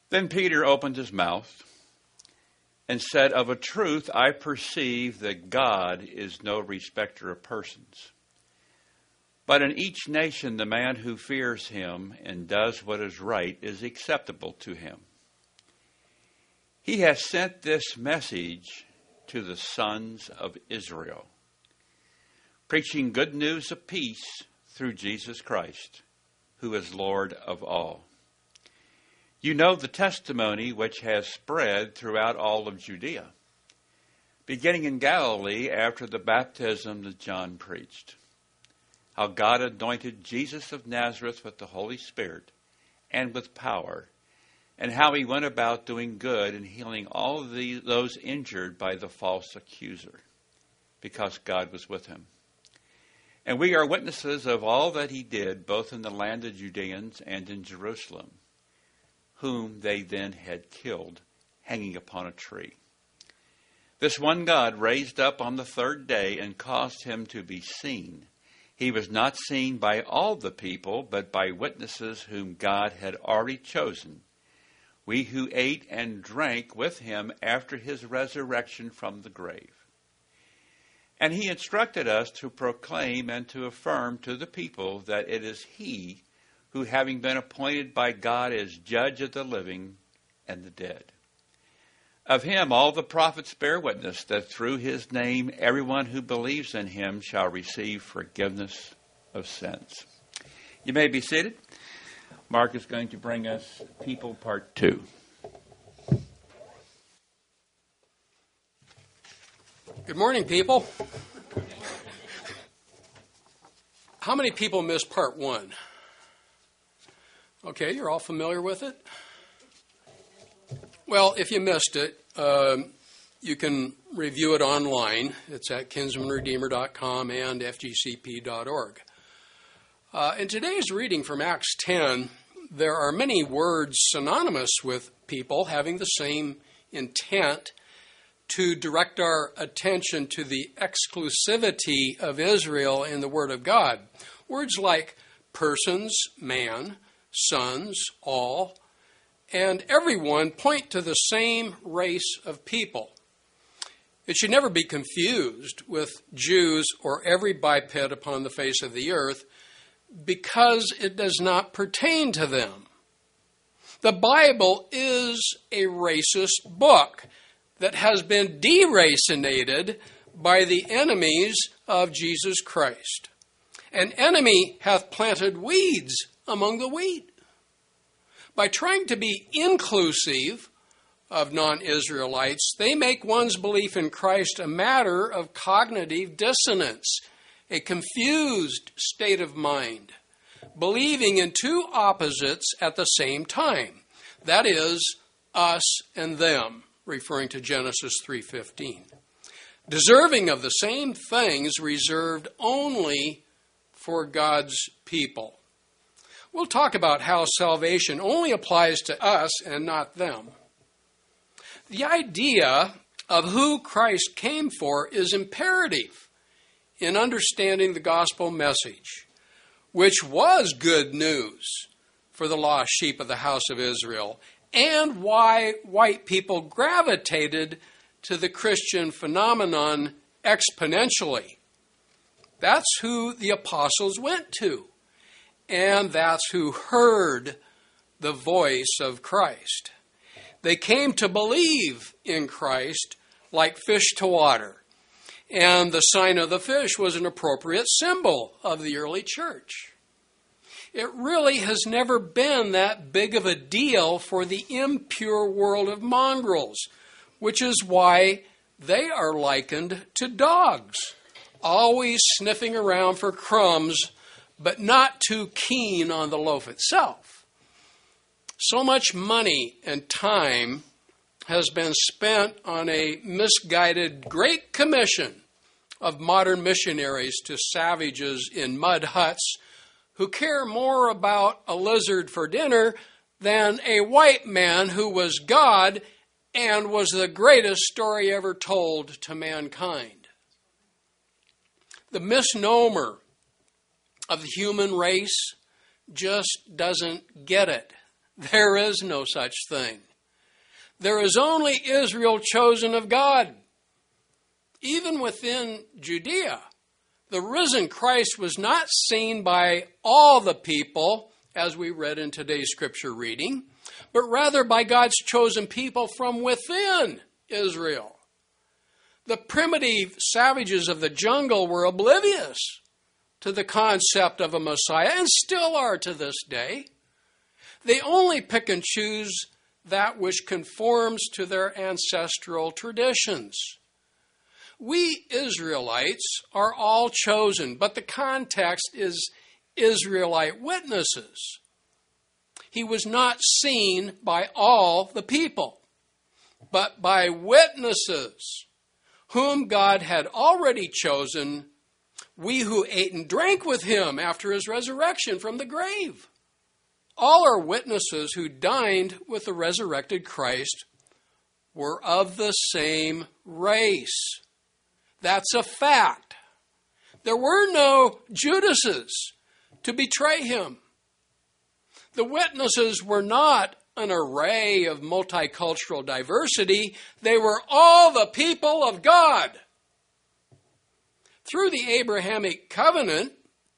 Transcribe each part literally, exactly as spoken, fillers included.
Then Peter opened his mouth and said, "Of a truth I perceive that God is no respecter of persons. But in each nation the man who fears him and does what is right is acceptable to him. He has sent this message to the sons of Israel, preaching good news of peace through Jesus Christ, who is Lord of all. You know the testimony which has spread throughout all of Judea, beginning in Galilee after the baptism that John preached, how God anointed Jesus of Nazareth with the Holy Spirit and with power, and how he went about doing good and healing all of the, those injured by the false accuser, because God was with him. And we are witnesses of all that he did, both in the land of Judeans and in Jerusalem, whom they then had killed, hanging upon a tree. This one God raised up on the third day and caused him to be seen. He was not seen by all the people, but by witnesses whom God had already chosen, we who ate and drank with him after his resurrection from the grave. And he instructed us to proclaim and to affirm to the people that it is he who, having been appointed by God as judge of the living and the dead. Of him all the prophets bear witness that through his name everyone who believes in him shall receive forgiveness of sins." You may be seated. Mark is going to bring us People Part two. Good morning, people. How many people missed Part one? Okay, you're all familiar with it? Well, if you missed it, um, you can review it online. It's at kinsman redeemer dot com and f g c p dot org. Uh, in today's reading from Acts ten, there are many words synonymous with people having the same intent to direct our attention to the exclusivity of Israel in the Word of God. Words like persons, man, sons, all, and everyone point to the same race of people. It should never be confused with Jews or every biped upon the face of the earth, because it does not pertain to them. The Bible is a racist book that has been deracinated by the enemies of Jesus Christ. An enemy hath planted weeds among the wheat. By trying to be inclusive of non-Israelites, they make one's belief in Christ a matter of cognitive dissonance, a confused state of mind, believing in two opposites at the same time. That is, us and them, referring to Genesis three fifteen. Deserving of the same things reserved only for God's people. We'll talk about how salvation only applies to us and not them. The idea of who Christ came for is imperative in understanding the gospel message, which was good news for the lost sheep of the house of Israel, and why white people gravitated to the Christian phenomenon exponentially. That's who the apostles went to, and that's who heard the voice of Christ. They came to believe in Christ like fish to water. And the sign of the fish was an appropriate symbol of the early church. It really has never been that big of a deal for the impure world of mongrels, which is why they are likened to dogs, always sniffing around for crumbs, but not too keen on the loaf itself. So much money and time has been spent on a misguided Great Commission of modern missionaries to savages in mud huts who care more about a lizard for dinner than a white man who was God and was the greatest story ever told to mankind. The misnomer of the human race just doesn't get it. There is no such thing. There is only Israel chosen of God. Even within Judea, the risen Christ was not seen by all the people, as we read in today's scripture reading, but rather by God's chosen people from within Israel. The primitive savages of the jungle were oblivious to the concept of a Messiah, and still are to this day. They only pick and choose that which conforms to their ancestral traditions. We Israelites are all chosen, but the context is Israelite witnesses. He was not seen by all the people, but by witnesses whom God had already chosen, we who ate and drank with him after his resurrection from the grave. All our witnesses who dined with the resurrected Christ were of the same race. That's a fact. There were no Judases to betray him. The witnesses were not an array of multicultural diversity. They were all the people of God. Through the Abrahamic covenant,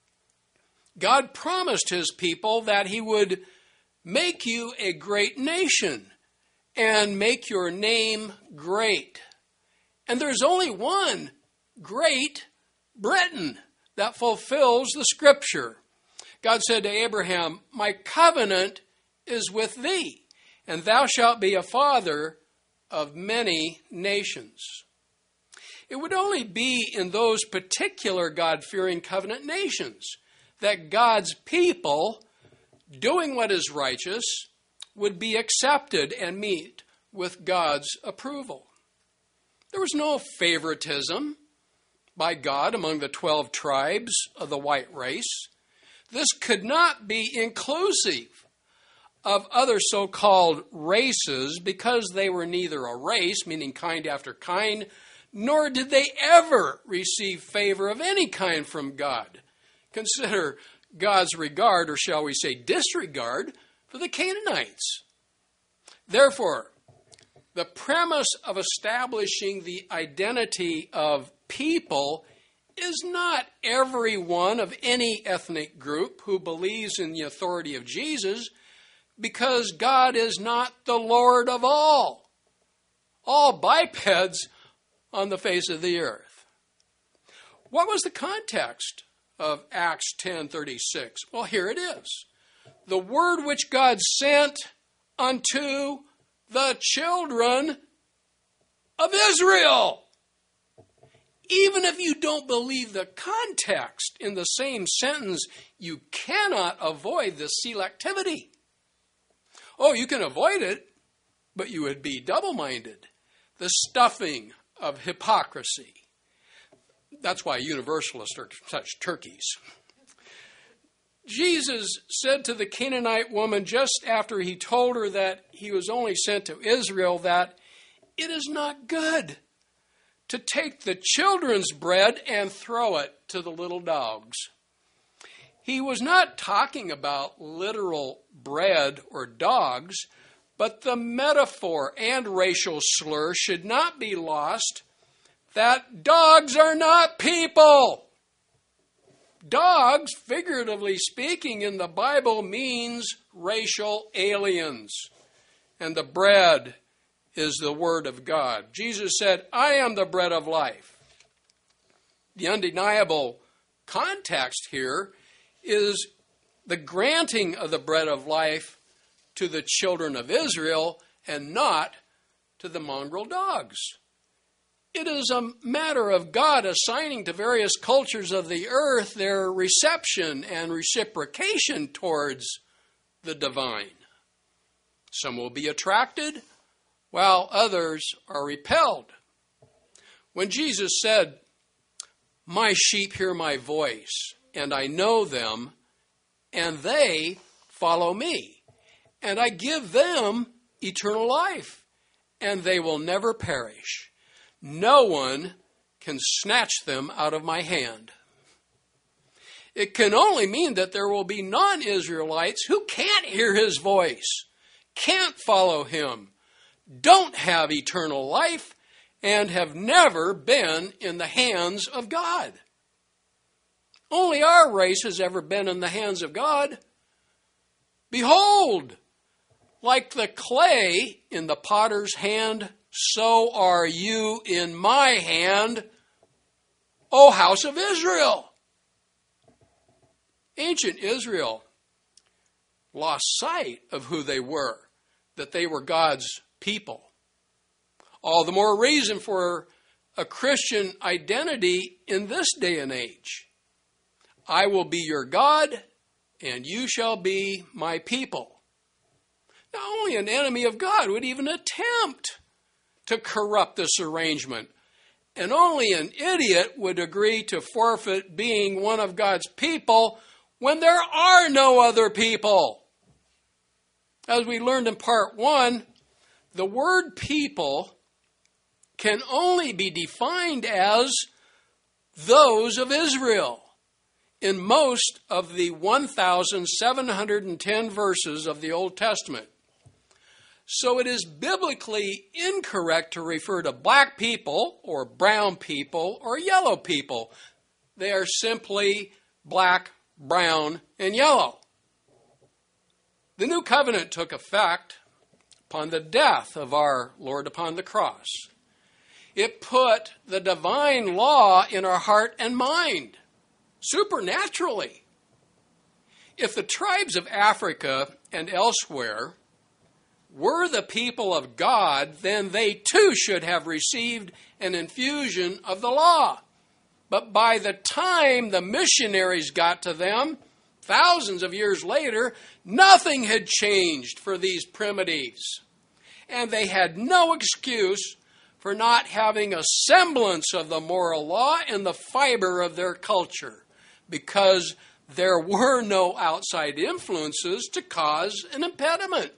God promised his people that he would make you a great nation and make your name great. And there's only one Great Britain that fulfills the scripture. God said to Abraham, my covenant is with thee, and thou shalt be a father of many nations. It would only be in those particular God-fearing covenant nations that God's people, doing what is righteous, would be accepted and meet with God's approval. There was no favoritism by God among the twelve tribes of the white race. This could not be inclusive of other so-called races because they were neither a race, meaning kind after kind, nor did they ever receive favor of any kind from God. Consider God's regard, or shall we say disregard, for the Canaanites. Therefore, the premise of establishing the identity of people is not everyone of any ethnic group who believes in the authority of Jesus, because God is not the Lord of all, all bipeds on the face of the earth. What was the context of Acts ten thirty-six? Well, here it is. The word which God sent unto the children of Israel. Even if you don't believe the context in the same sentence, you cannot avoid the selectivity. Oh, you can avoid it, but you would be double-minded. The stuffing of hypocrisy. That's why universalists are such turkeys. Jesus said to the Canaanite woman just after he told her that he was only sent to Israel that it is not good to take the children's bread and throw it to the little dogs. He was not talking about literal bread or dogs, but the metaphor and racial slur should not be lost that dogs are not people. Dogs, figuratively speaking in the Bible, means racial aliens. And the bread is the word of God. Jesus said, I am the bread of life. The undeniable context here is the granting of the bread of life to the children of Israel and not to the mongrel dogs. It is a matter of God assigning to various cultures of the earth their reception and reciprocation towards the divine. Some will be attracted, while others are repelled. When Jesus said, my sheep hear my voice, and I know them, and they follow me, and I give them eternal life, and they will never perish. No one can snatch them out of my hand. It can only mean that there will be non-Israelites who can't hear his voice, can't follow him, don't have eternal life, and have never been in the hands of God. Only our race has ever been in the hands of God. Behold, like the clay in the potter's hand, so are you in my hand, O house of Israel. Ancient Israel lost sight of who they were, that they were God's people. All the more reason for a Christian identity in this day and age. I will be your God, and you shall be my people. Now, only an enemy of God would even attempt to corrupt this arrangement, and only an idiot would agree to forfeit being one of God's people when there are no other people. As we learned in part one, the word people can only be defined as those of Israel in most of the one thousand seven hundred ten verses of the Old Testament. So it is biblically incorrect to refer to black people or brown people or yellow people. They are simply black, brown, and yellow. The new covenant took effect upon the death of our Lord upon the cross. It put the divine law in our heart and mind, supernaturally. If the tribes of Africa and elsewhere were the people of God, then they too should have received an infusion of the law. But by the time the missionaries got to them, thousands of years later, nothing had changed for these primitives. And they had no excuse for not having a semblance of the moral law in the fiber of their culture, because there were no outside influences to cause an impediment.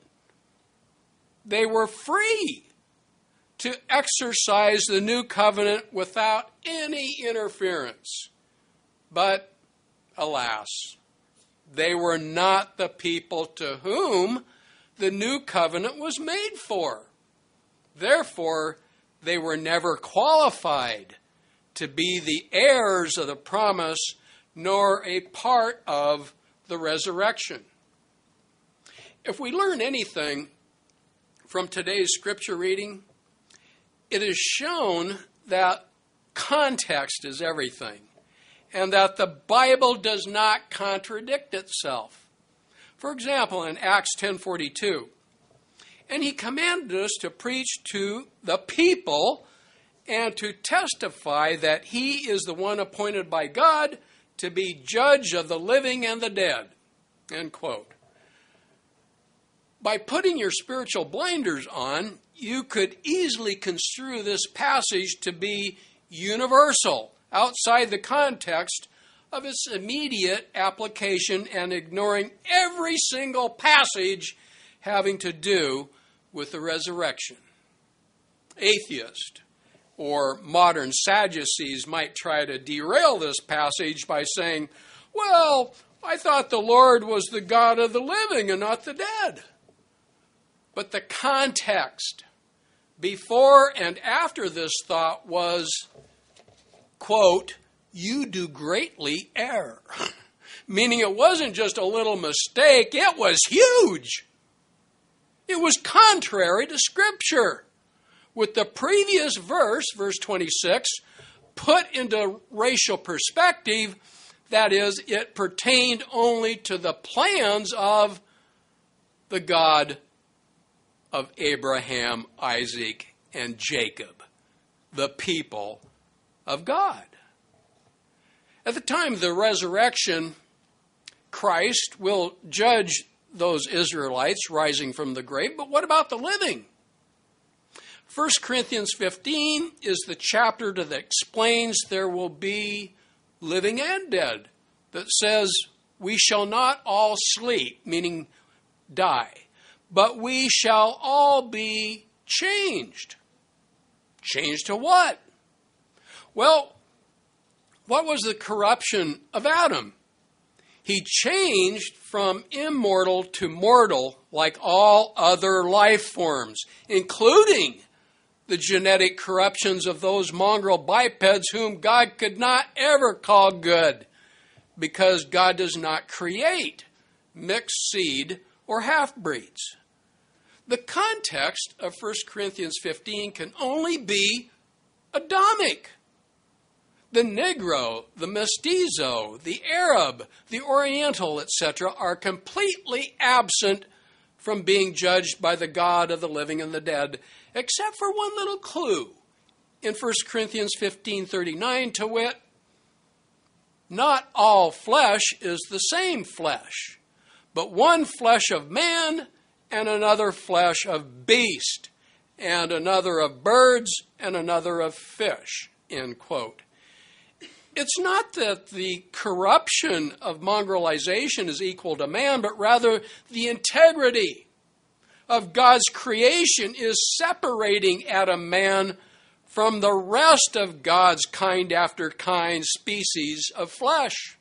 They were free to exercise the new covenant without any interference. But, alas, they were not the people to whom the new covenant was made for. Therefore, they were never qualified to be the heirs of the promise, nor a part of the resurrection. If we learn anything from today's scripture reading, it is shown that context is everything, and that the Bible does not contradict itself. For example, in Acts ten forty-two, and he commanded us to preach to the people and to testify that he is the one appointed by God to be judge of the living and the dead. End quote. By putting your spiritual blinders on, you could easily construe this passage to be universal, outside the context of its immediate application, and ignoring every single passage having to do with the resurrection. Atheists or modern Sadducees might try to derail this passage by saying, well, I thought the Lord was the God of the living and not the dead. But the context before and after this thought was, quote, you do greatly err. Meaning it wasn't just a little mistake, it was huge. It was contrary to Scripture. With the previous verse, verse twenty-six, put into racial perspective, that is, it pertained only to the plans of the God of Abraham, Isaac, and Jacob, the people of God. At the time of the resurrection, Christ will judge those Israelites rising from the grave, but what about the living? First Corinthians fifteen is the chapter that explains there will be living and dead, that says we shall not all sleep, meaning die, but we shall all be changed. Changed to what? Well, what was the corruption of Adam? He changed from immortal to mortal like all other life forms, including the genetic corruptions of those mongrel bipeds whom God could not ever call good, because God does not create mixed seed or half-breeds. The context of First Corinthians fifteen can only be Adamic. The Negro, the Mestizo, the Arab, the Oriental, et cetera are completely absent from being judged by the God of the living and the dead, except for one little clue in First Corinthians fifteen thirty-nine, to wit, not all flesh is the same flesh, but one flesh of man and another flesh of beast, and another of birds and another of fish, end quote. It's not that the corruption of mongrelization is equal to man, but rather the integrity of God's creation is separating Adam man from the rest of God's kind after kind species of flesh.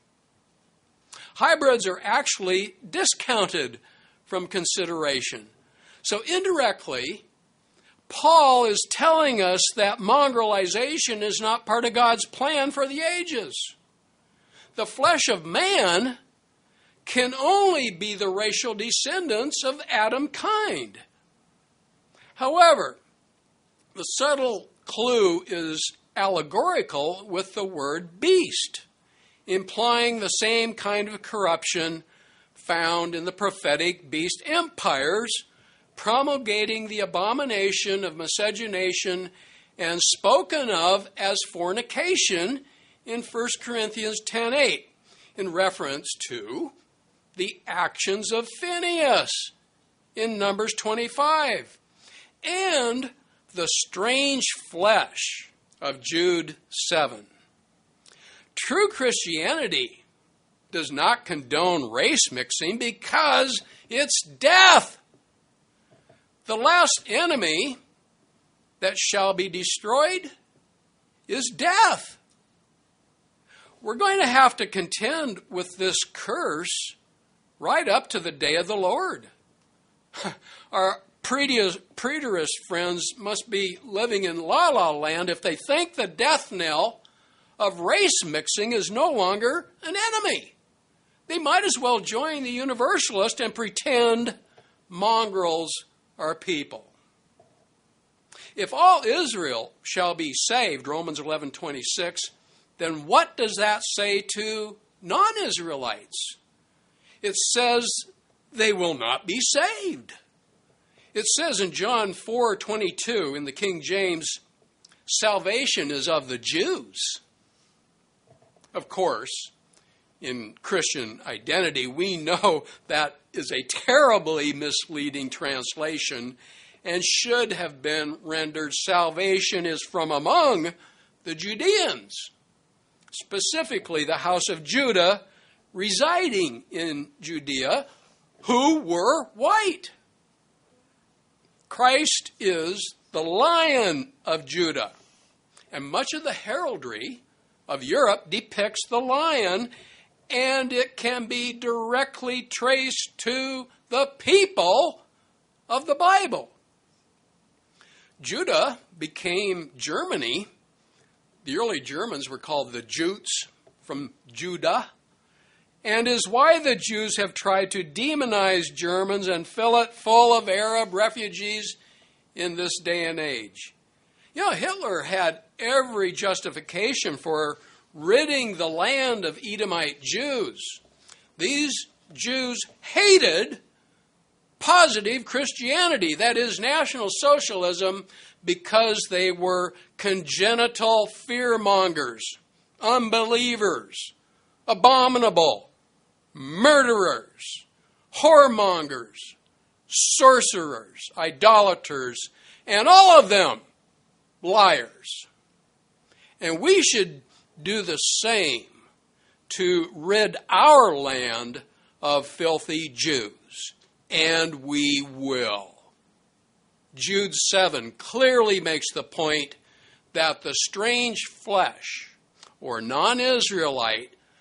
Hybrids are actually discounted from consideration. So indirectly, Paul is telling us that mongrelization is not part of God's plan for the ages. The flesh of man can only be the racial descendants of Adam kind. However, the subtle clue is allegorical with the word beast, implying the same kind of corruption found in the prophetic beast empires, promulgating the abomination of miscegenation and spoken of as fornication in First Corinthians ten eight, in reference to the actions of Phinehas in Numbers twenty-five, and the strange flesh of Jude seven. True Christianity does not condone race mixing because it's death. The last enemy that shall be destroyed is death. We're going to have to contend with this curse right up to the day of the Lord. Our preterist friends must be living in la-la land if they think the death knell of race mixing is no longer an enemy. They might as well join the universalist and pretend mongrels are people. If all Israel shall be saved, Romans eleven twenty-six, then what does that say to non-Israelites? It says they will not be saved. It says in John four twenty-two in the King James, salvation is of the Jews. Of course, in Christian identity, we know that is a terribly misleading translation and should have been rendered, salvation is from among the Judeans, specifically the house of Judah residing in Judea, who were white. Christ is the Lion of Judah, and much of the heraldry of Europe depicts the lion, and it can be directly traced to the people of the Bible. Judah became Germany. The early Germans were called the Jutes, from Judah, and is why the Jews have tried to demonize Germans and fill it full of Arab refugees in this day and age. You know, Hitler had every justification for ridding the land of Edomite Jews. These Jews hated positive Christianity, that is, National Socialism, because they were congenital fearmongers, unbelievers, abominable, murderers, whoremongers, sorcerers, idolaters, and all of them liars. And we should do the same to rid our land of filthy Jews, and we will. Jude seven clearly makes the point that the strange flesh, or non-Israelite,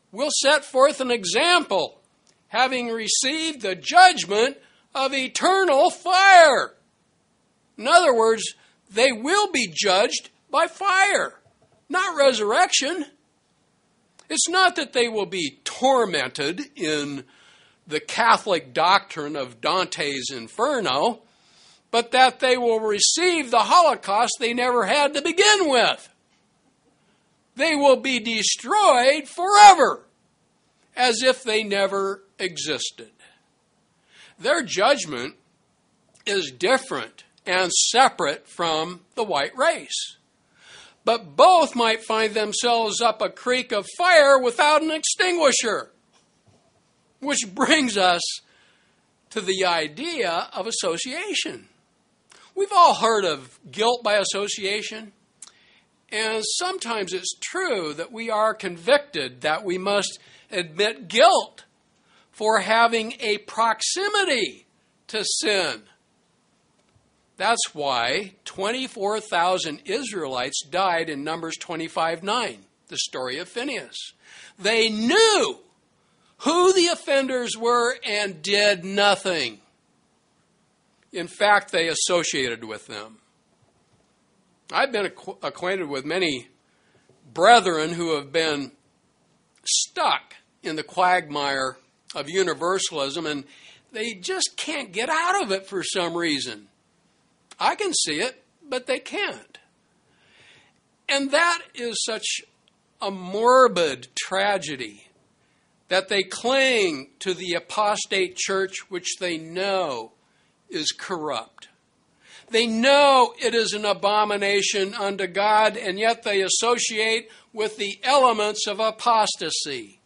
will set forth an example, having received the judgment of eternal fire. In other words, they will be judged by fire, not resurrection. It's not that they will be tormented in the Catholic doctrine of Dante's Inferno, but that they will receive the Holocaust they never had to begin with. They will be destroyed forever, as if they never existed. Their judgment is different and separate from the white race. But both might find themselves up a creek of fire without an extinguisher. Which brings us to the idea of association. We've all heard of guilt by association. And sometimes it's true that we are convicted that we must admit guilt for having a proximity to sin. That's why twenty-four thousand Israelites died in Numbers twenty-five nine, the story of Phinehas. They knew who the offenders were and did nothing. In fact, they associated with them. I've been acqu- acquainted with many brethren who have been stuck in the quagmire of universalism, and they just can't get out of it for some reason. I can see it, but they can't. And that is such a morbid tragedy that they cling to the apostate church which they know is corrupt. They know it is an abomination unto God, and yet they associate with the elements of apostasy.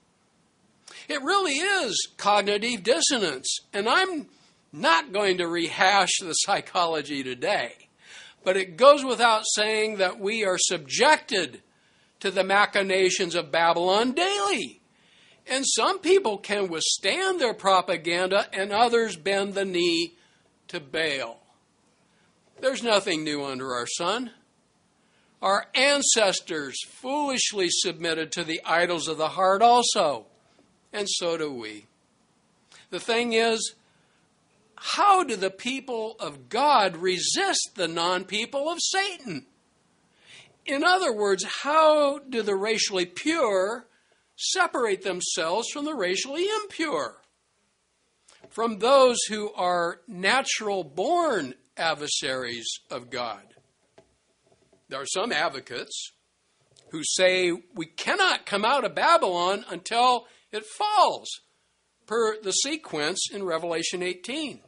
It really is cognitive dissonance, and I'm not going to rehash the psychology today, but it goes without saying that we are subjected to the machinations of Babylon daily. And some people can withstand their propaganda, and others bend the knee to Baal. There's nothing new under our sun. Our ancestors foolishly submitted to the idols of the heart also, and so do we. The thing is, how do the people of God resist the non-people of Satan? In other words, how do the racially pure separate themselves from the racially impure? From those who are natural-born adversaries of God. There are some advocates who say we cannot come out of Babylon until it falls, per the sequence in Revelation eighteen.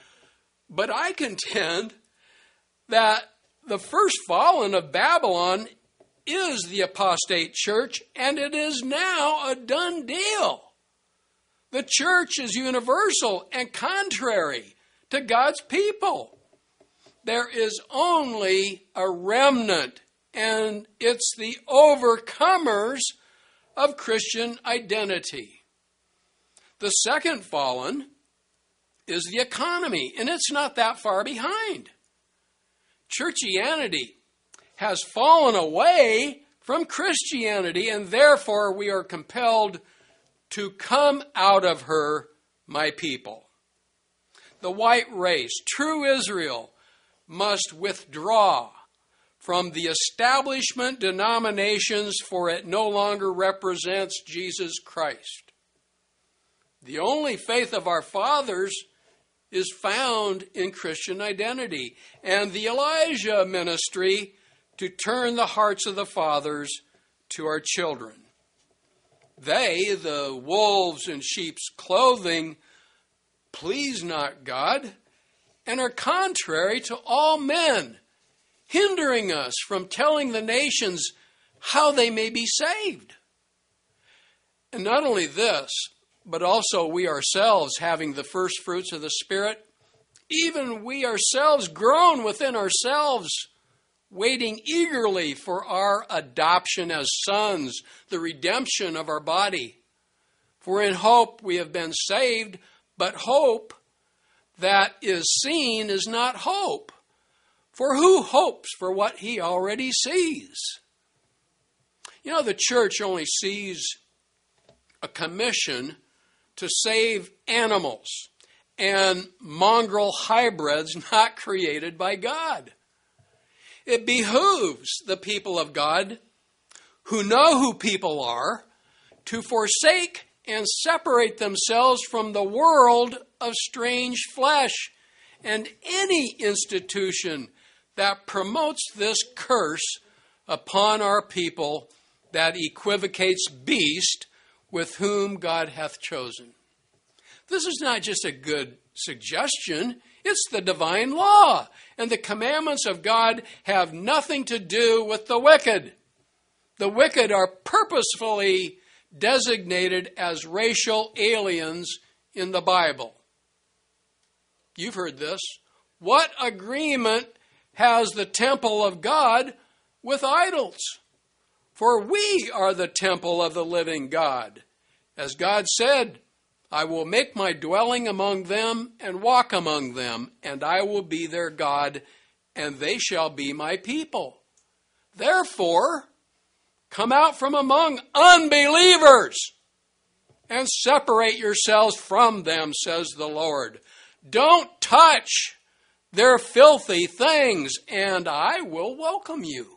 But I contend that the first fallen of Babylon is the apostate church, and it is now a done deal. The church is universal and contrary to God's people. There is only a remnant, and it's the overcomers of Christian identity. The second fallen is the economy, and it's not that far behind. Churchianity has fallen away from Christianity, and therefore we are compelled to come out of her, my people. The white race, true Israel, must withdraw from the establishment denominations, for it no longer represents Jesus Christ. The only faith of our fathers is found in Christian identity, and the Elijah ministry to turn the hearts of the fathers to our children. They, the wolves in sheep's clothing, please not God, and are contrary to all men, hindering us from telling the nations how they may be saved. And not only this, but also we ourselves having the first fruits of the Spirit, even we ourselves groan within ourselves, waiting eagerly for our adoption as sons, the redemption of our body. For in hope we have been saved, but hope that is seen is not hope. For who hopes for what he already sees? You know, the church only sees a commission to save animals and mongrel hybrids not created by God. It behooves the people of God who know who people are to forsake and separate themselves from the world of strange flesh and any institution that promotes this curse upon our people that equivocates beast with whom God hath chosen. This is not just a good suggestion, it's the divine law. And the commandments of God have nothing to do with the wicked. The wicked are purposefully designated as racial aliens in the Bible. You've heard this. What agreement has the temple of God with idols? For we are the temple of the living God. As God said, I will make my dwelling among them and walk among them, and I will be their God, and they shall be my people. Therefore, come out from among unbelievers and separate yourselves from them, says the Lord. Don't touch their filthy things, and I will welcome you.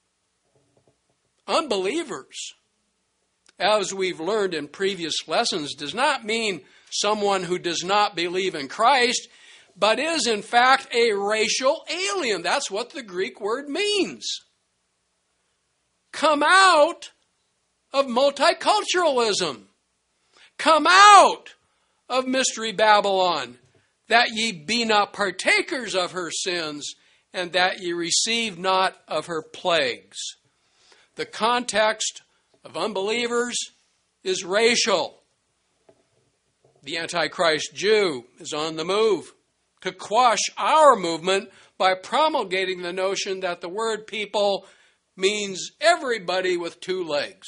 Unbelievers, as we've learned in previous lessons, does not mean someone who does not believe in Christ, but is in fact a racial alien. That's what the Greek word means. Come out of multiculturalism. Come out of Mystery Babylon, that ye be not partakers of her sins, and that ye receive not of her plagues. The context of unbelievers is racial. The Antichrist Jew is on the move to quash our movement by promulgating the notion that the word people means everybody with two legs.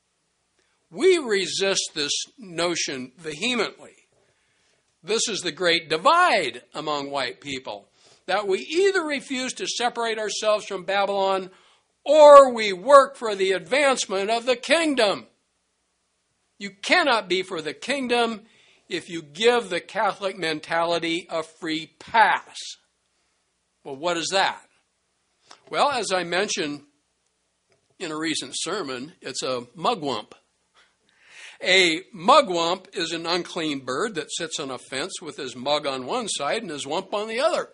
We resist this notion vehemently. This is the great divide among white people, that we either refuse to separate ourselves from Babylon or we work for the advancement of the kingdom. You cannot be for the kingdom if you give the Catholic mentality a free pass. Well, what is that? Well, as I mentioned in a recent sermon, it's a mugwump. A mugwump is an unclean bird that sits on a fence with his mug on one side and his wump on the other.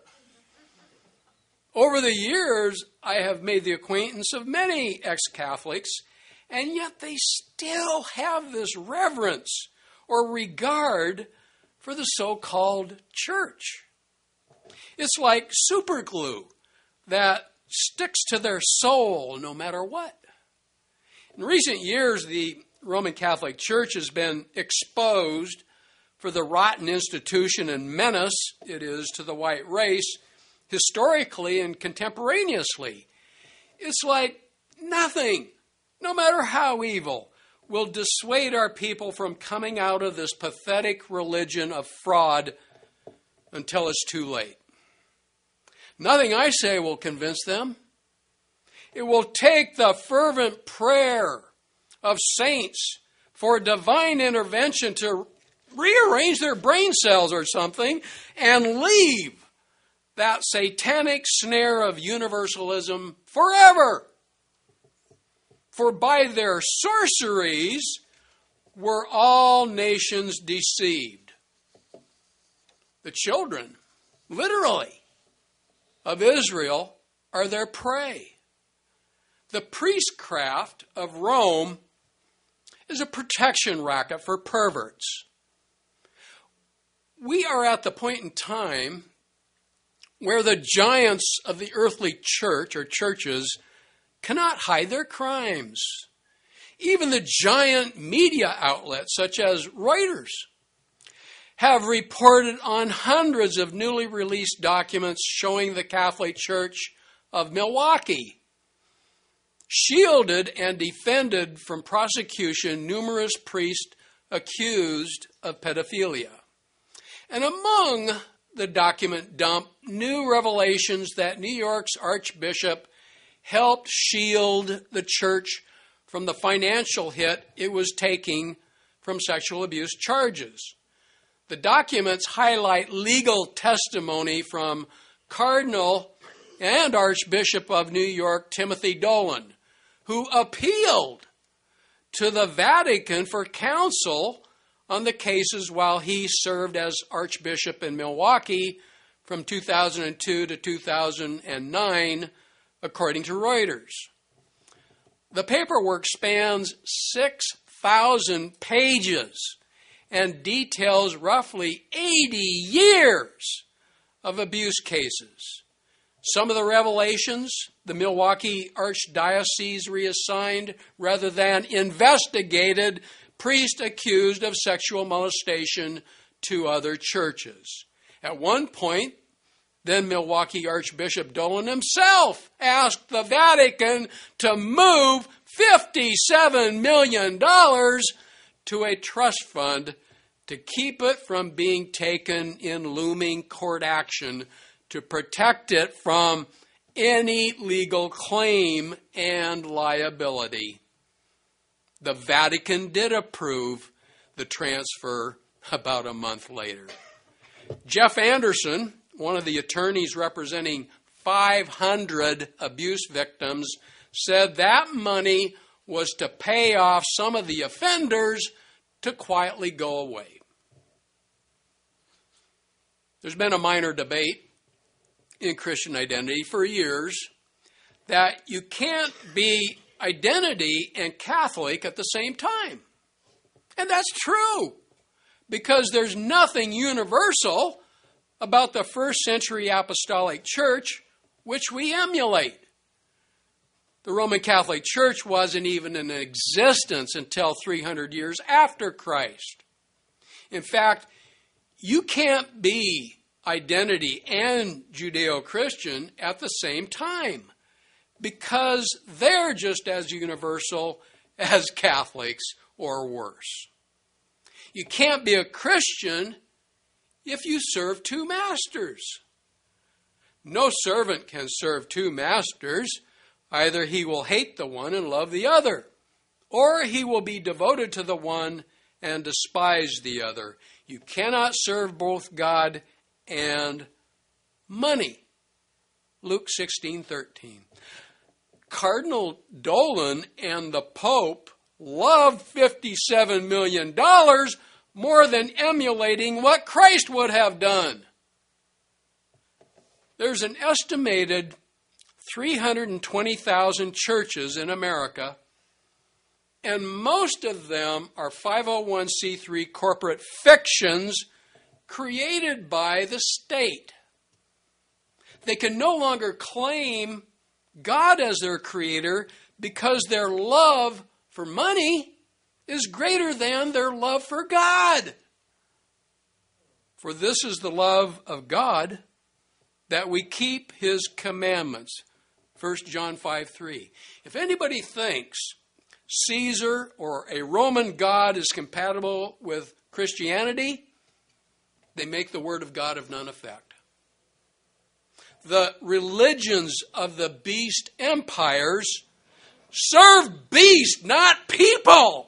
Over the years, I have made the acquaintance of many ex-Catholics, and yet they still have this reverence or regard for the so-called church. It's like super glue that sticks to their soul no matter what. In recent years, the Roman Catholic Church has been exposed for the rotten institution and menace it is to the white race, historically and contemporaneously. It's like nothing, no matter how evil, will dissuade our people from coming out of this pathetic religion of fraud until it's too late. Nothing I say will convince them. It will take the fervent prayer of saints for divine intervention to rearrange their brain cells or something and leave that satanic snare of universalism forever. For by their sorceries were all nations deceived. The children, literally, of Israel are their prey. The priestcraft of Rome is a protection racket for perverts. We are at the point in time where the giants of the earthly church or churches cannot hide their crimes. Even the giant media outlets such as Reuters have reported on hundreds of newly released documents showing the Catholic Church of Milwaukee shielded and defended from prosecution numerous priests accused of pedophilia. And among the document dump, new revelations that New York's Archbishop helped shield the church from the financial hit it was taking from sexual abuse charges. The documents highlight legal testimony from Cardinal and Archbishop of New York Timothy Dolan, who appealed to the Vatican for counsel on the cases while he served as Archbishop in Milwaukee from two thousand two to two thousand nine, according to Reuters. The paperwork spans six thousand pages and details roughly eighty years of abuse cases. Some of the revelations the Milwaukee Archdiocese reassigned rather than investigated priests accused of sexual molestation to other churches. At one point, then Milwaukee Archbishop Dolan himself asked the Vatican to move fifty-seven million dollars to a trust fund to keep it from being taken in looming court action to protect it from any legal claim and liability. The Vatican did approve the transfer about a month later. Jeff Anderson, one of the attorneys representing five hundred abuse victims, said that money was to pay off some of the offenders to quietly go away. There's been a minor debate in Christian identity for years that you can't be identity and Catholic at the same time. And that's true, because there's nothing universal about the first century apostolic church which we emulate. The Roman Catholic Church wasn't even in existence until three hundred years after Christ. In fact, you can't be identity and Judeo-Christian at the same time, because they're just as universal as Catholics or worse. You can't be a Christian if you serve two masters. No servant can serve two masters. Either he will hate the one and love the other, or he will be devoted to the one and despise the other. You cannot serve both God and money. Luke sixteen thirteen. Cardinal Dolan and the Pope loved fifty-seven million dollars more than emulating what Christ would have done. There's an estimated three hundred twenty thousand churches in America, and most of them are five oh one c three corporate fictions created by the state. They can no longer claim God as their creator because their love for money is greater than their love for God. For this is the love of God, that we keep his commandments. First John five three. If anybody thinks Caesar or a Roman god is compatible with Christianity, they make the word of God of none effect. The religions of the beast empires serve beasts, not people.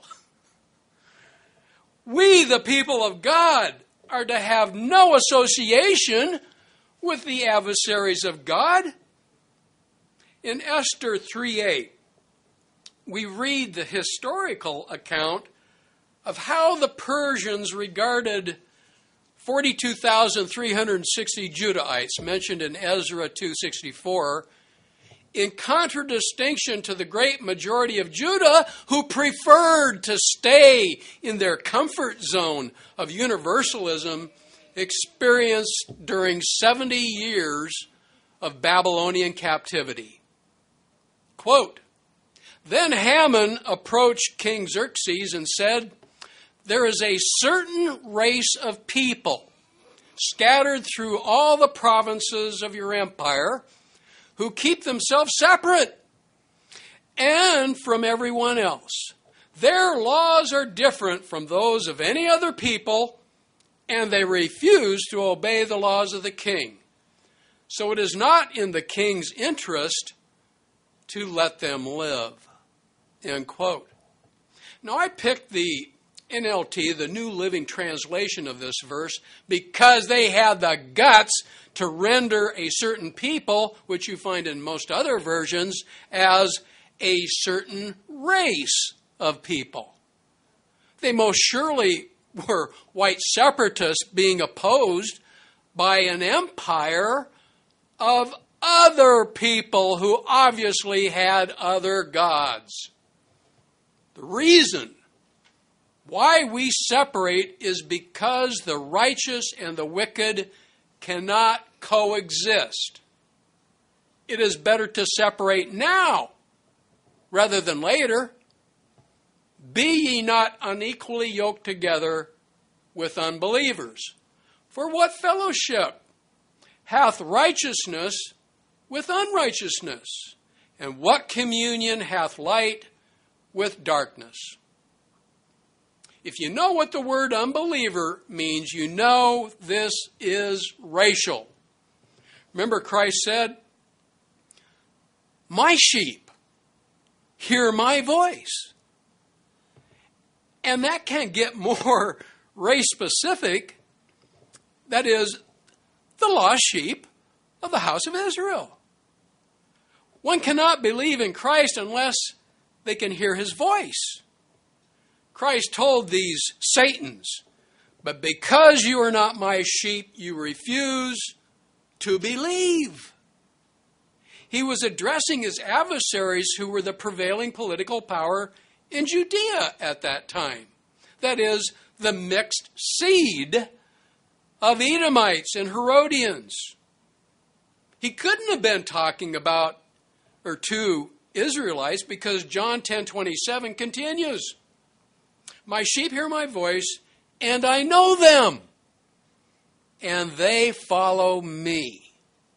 We, the people of God, are to have no association with the adversaries of God. In Esther three eight, we read the historical account of how the Persians regarded forty-two thousand three hundred sixty Judahites, mentioned in Ezra two sixty-four, in contradistinction to the great majority of Judah who preferred to stay in their comfort zone of universalism experienced during seventy years of Babylonian captivity. Quote, "Then Haman approached King Xerxes and said, 'There is a certain race of people scattered through all the provinces of your empire who keep themselves separate and from everyone else. Their laws are different from those of any other people, and they refuse to obey the laws of the king. So it is not in the king's interest to let them live.'" End quote. Now, I picked the N L T, the New Living Translation of this verse, because they had the guts to render a certain people, which you find in most other versions, as a certain race of people. They most surely were white separatists being opposed by an empire of other people who obviously had other gods. The reason why we separate is because the righteous and the wicked cannot coexist. It is better to separate now rather than later. Be ye not unequally yoked together with unbelievers. For what fellowship hath righteousness with unrighteousness? And what communion hath light with darkness? If you know what the word unbeliever means, you know this is racial. Remember, Christ said, "My sheep hear my voice." And that can't get more race-specific. That is, the lost sheep of the house of Israel. One cannot believe in Christ unless they can hear his voice. Christ told these Satans, "But because you are not my sheep, you refuse to believe." He was addressing his adversaries who were the prevailing political power in Judea at that time. That is, the mixed seed of Edomites and Herodians. He couldn't have been talking about or to Israelites because John ten twenty-seven continues, "My sheep hear my voice, and I know them, and they follow me."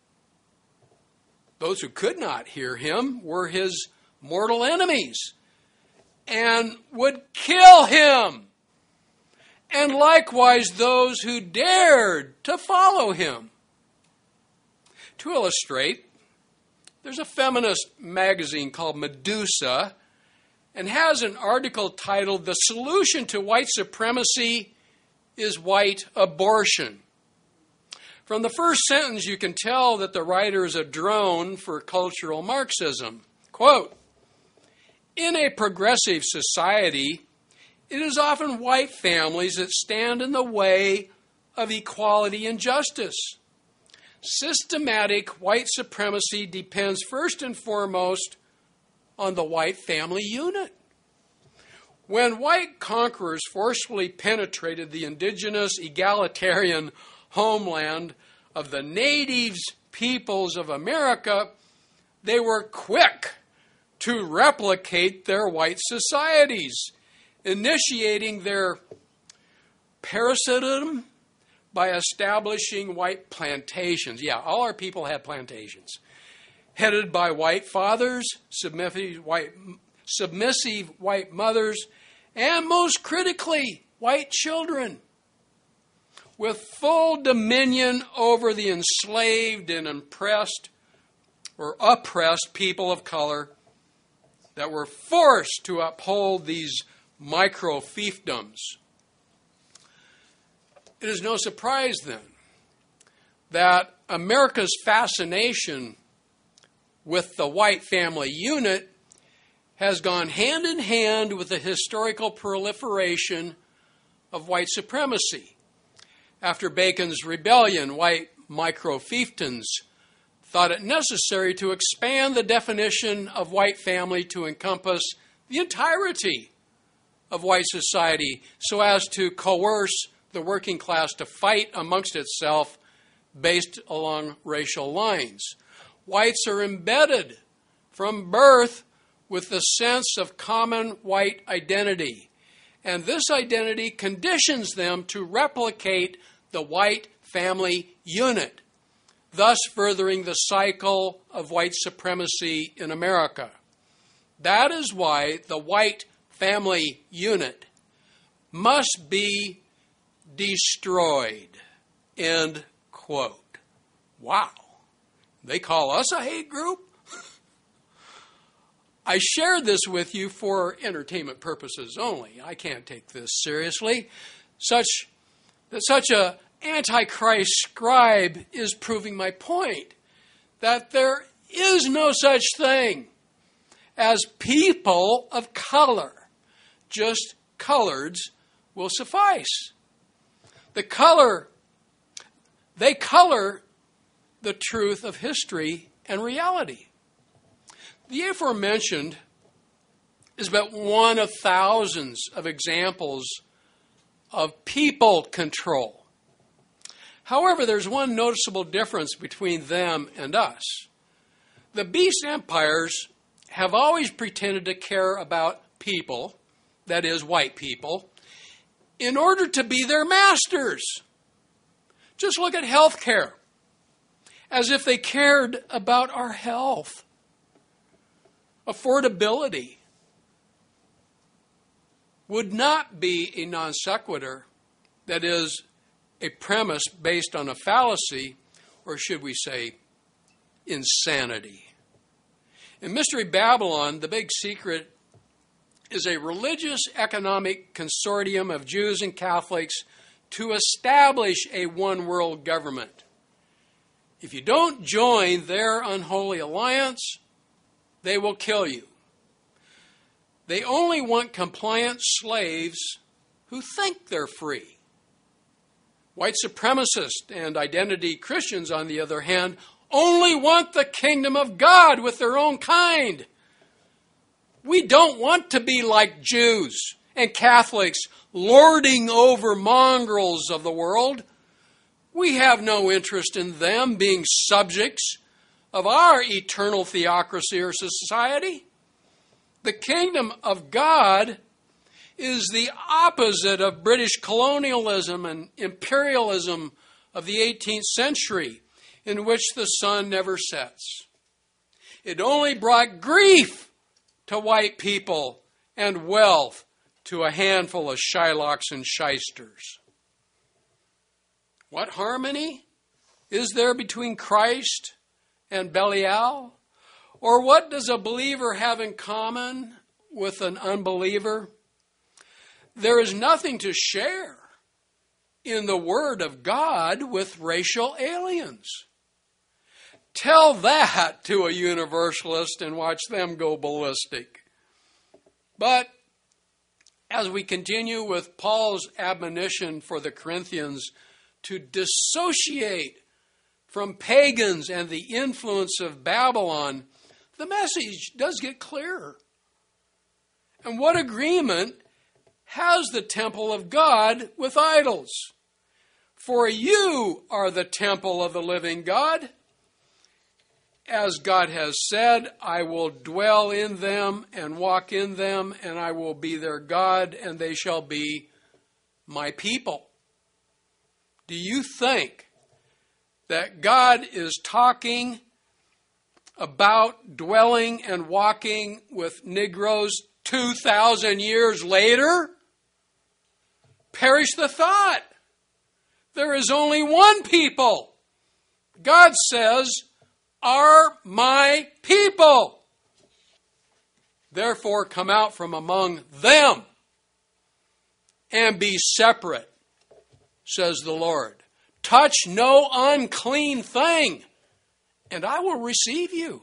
Those who could not hear him were his mortal enemies and would kill him, and likewise those who dared to follow him. To illustrate, there's a feminist magazine called Medusa and has an article titled, "The Solution to White Supremacy is White Abortion." From the first sentence, you can tell that the writer is a drone for cultural Marxism. Quote, "In a progressive society, it is often white families that stand in the way of equality and justice. Systematic white supremacy depends first and foremost on the white family unit. When white conquerors forcefully penetrated the indigenous egalitarian homeland of the native peoples of America, they were quick to replicate their white societies, initiating their parasitism by establishing white plantations. Yeah, all our people had plantations. Headed by white fathers, submissive white, submissive white mothers, and most critically, white children, with full dominion over the enslaved and oppressed or oppressed people of color that were forced to uphold these micro-fiefdoms. It is no surprise then that America's fascination with the white family unit has gone hand in hand with the historical proliferation of white supremacy. After Bacon's rebellion, white micro-fiefdoms thought it necessary to expand the definition of white family to encompass the entirety of white society so as to coerce the working class to fight amongst itself based along racial lines. Whites are embedded from birth with the sense of common white identity, and this identity conditions them to replicate the white family unit, thus furthering the cycle of white supremacy in America. That is why the white family unit must be destroyed. End quote. Wow. They call us a hate group? I shared this with you for entertainment purposes only. I can't take this seriously. Such that such a Antichrist scribe is proving my point, that there is no such thing as people of color. Just coloreds will suffice. The color, they color the truth of history and reality. The aforementioned is but one of thousands of examples of people control. However, there's one noticeable difference between them and us. The beast empires have always pretended to care about people, that is, white people, in order to be their masters. Just look at health care, as if they cared about our health. Affordability would not be a non sequitur, that is, a premise based on a fallacy, or should we say, insanity. In Mystery Babylon, the big secret is a religious economic consortium of Jews and Catholics to establish a one-world government. If you don't join their unholy alliance, they will kill you. They only want compliant slaves who think they're free. White supremacists and identity Christians, on the other hand, only want the kingdom of God with their own kind. We don't want to be like Jews and Catholics lording over mongrels of the world. We have no interest in them being subjects of our eternal theocracy or society. The kingdom of God is the opposite of British colonialism and imperialism of the eighteenth century, in which the sun never sets. It only brought grief to white people and wealth to a handful of Shylocks and shysters. What harmony is there between Christ and Belial? Or what does a believer have in common with an unbeliever? There is nothing to share in the Word of God with racial aliens. Tell that to a universalist and watch them go ballistic. But as we continue with Paul's admonition for the Corinthians to dissociate from pagans and the influence of Babylon, the message does get clearer. And what agreement has the temple of God with idols? For you are the temple of the living God. As God has said, I will dwell in them and walk in them, and I will be their God, and they shall be my people. Do you think that God is talking about dwelling and walking with Negroes two thousand years later? Perish the thought. There is only one people. God says, are my people. Therefore, come out from among them and be separate, says the Lord. Touch no unclean thing, and I will receive you.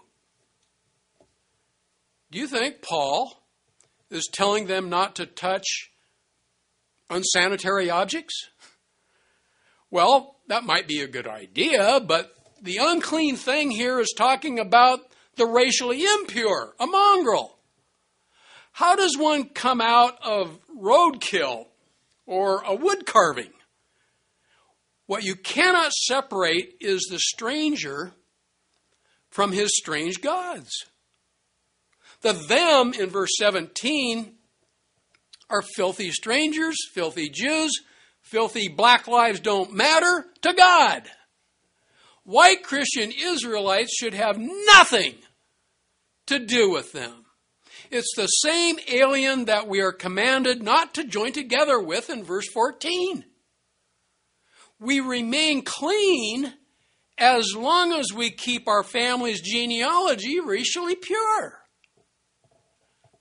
Do you think Paul is telling them not to touch unsanitary objects? Well, that might be a good idea, but the unclean thing here is talking about the racially impure, a mongrel. How does one come out of roadkill or a wood carving? What you cannot separate is the stranger from his strange gods. The them in verse seventeen are filthy strangers, filthy Jews, filthy black lives don't matter to God. White Christian Israelites should have nothing to do with them. It's the same alien that we are commanded not to join together with in verse fourteen. We remain clean as long as we keep our family's genealogy racially pure.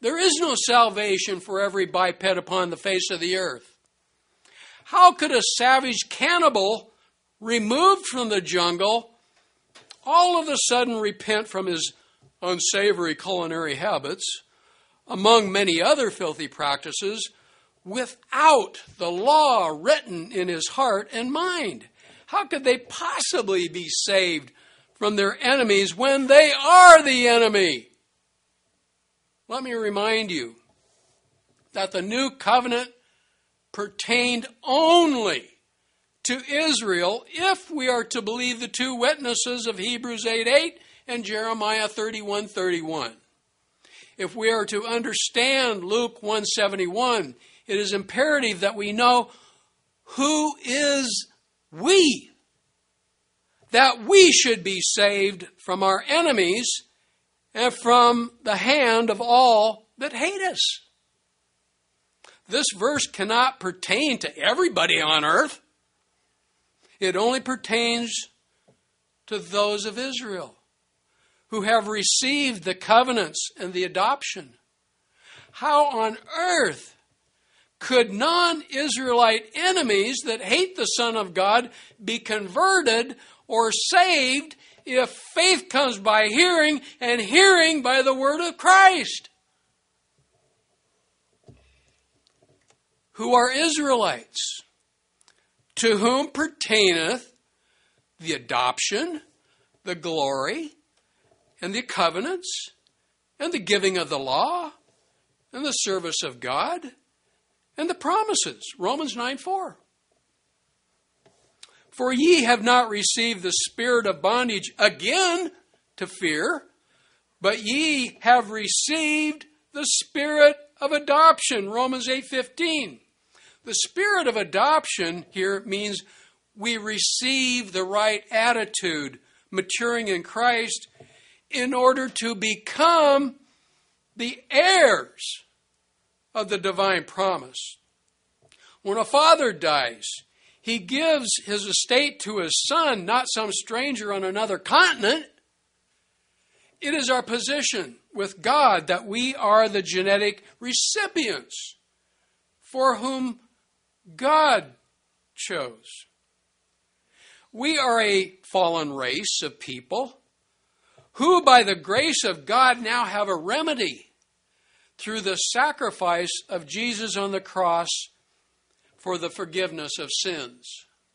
There is no salvation for every biped upon the face of the earth. How could a savage cannibal removed from the jungle all of a sudden repent from his unsavory culinary habits, among many other filthy practices, without the law written in his heart and mind? How could they possibly be saved from their enemies when they are the enemy? Let me remind you that the new covenant pertained only to Israel if we are to believe the two witnesses of Hebrews eight eight and Jeremiah thirty-one thirty-one. If we are to understand Luke one seventy-one, it is imperative that we know who is we, that we should be saved from our enemies and from the hand of all that hate us. This verse cannot pertain to everybody on earth. It only pertains to those of Israel who have received the covenants and the adoption. How on earth could non-Israelite enemies that hate the Son of God be converted or saved if faith comes by hearing and hearing by the word of Christ? Who are Israelites, to whom pertaineth the adoption, the glory, and the covenants, and the giving of the law, and the service of God, and the promises. Romans nine four. For ye have not received the spirit of bondage again to fear, but ye have received the spirit of adoption. Romans eight fifteen. The spirit of adoption here means we receive the right attitude, maturing in Christ, in order to become the heirs of the divine promise. When a father dies, he gives his estate to his son, not some stranger on another continent. It is our position with God that we are the genetic recipients for whom God chose. We are a fallen race of people who, by the grace of God, now have a remedy through the sacrifice of Jesus on the cross for the forgiveness of sins.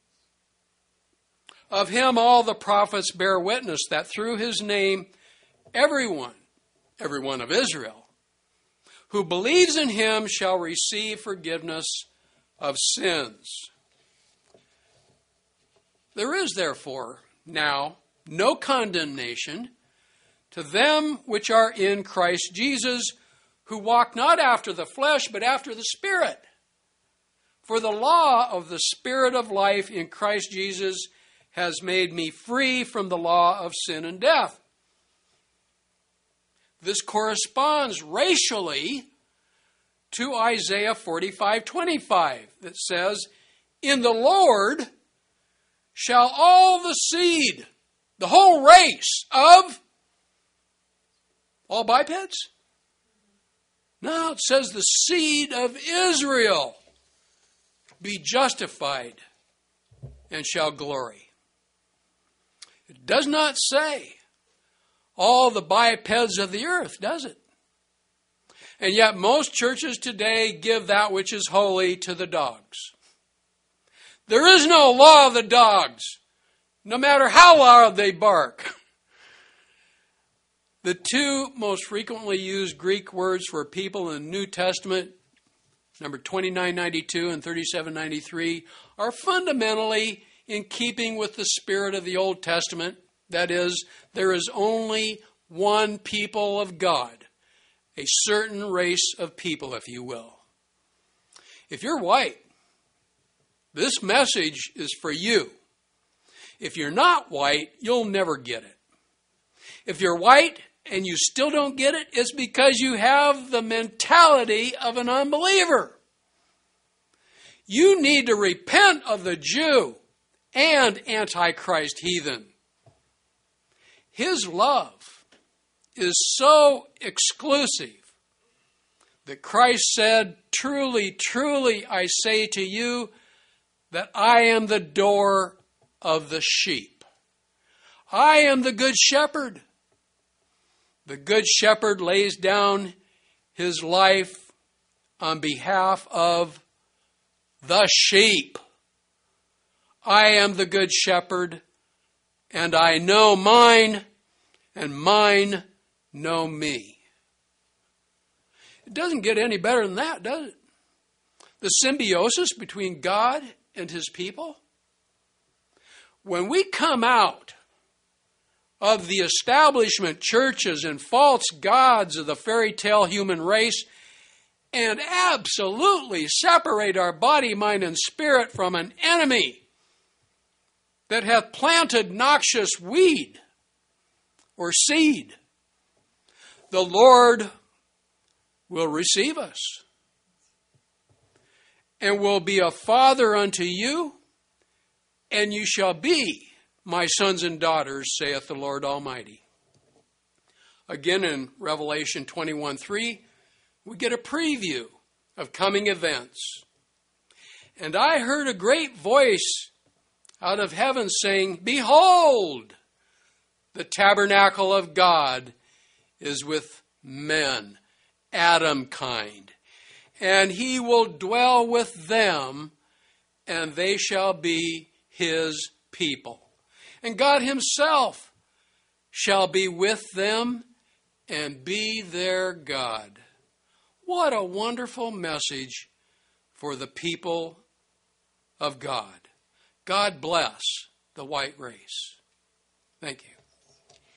Of him all the prophets bear witness that through his name everyone, everyone of Israel, who believes in him shall receive forgiveness of sins. There is therefore now no condemnation to them which are in Christ Jesus, who walk not after the flesh, but after the Spirit. For the law of the Spirit of life in Christ Jesus has made me free from the law of sin and death. This corresponds racially to Isaiah forty-five twenty-five that says, in the Lord shall all the seed, the whole race of all bipeds? No, it says the seed of Israel be justified and shall glory. It does not say all the bipeds of the earth, does it? And yet most churches today give that which is holy to the dogs. There is no law of the dogs, no matter how loud they bark. The two most frequently used Greek words for people in the New Testament, number twenty-nine ninety-two and thirty-seven ninety-three, are fundamentally in keeping with the spirit of the Old Testament. That is, there is only one people of God, a certain race of people, if you will. If you're white, this message is for you. If you're not white, you'll never get it. If you're white and you still don't get it, it's because you have the mentality of an unbeliever. You need to repent of the Jew and Antichrist heathen. His love is so exclusive that Christ said, "Truly, truly, I say to you that I am the door of the sheep. I am the good shepherd. The good shepherd lays down his life on behalf of the sheep. I am the good shepherd, and I know mine, and mine know me." It doesn't get any better than that, does it? The symbiosis between God and his people. When we come out of the establishment churches and false gods of the fairy tale human race and absolutely separate our body, mind, and spirit from an enemy that hath planted noxious weed or seed, the Lord will receive us and will be a father unto you, and you shall be my sons and daughters, saith the Lord Almighty. Again, in Revelation twenty-one three, we get a preview of coming events. "And I heard a great voice out of heaven saying, Behold, the tabernacle of God is with men, Adam kind, and he will dwell with them, and they shall be his people. And God himself shall be with them and be their God." What a wonderful message for the people of God. God bless the white race. Thank you.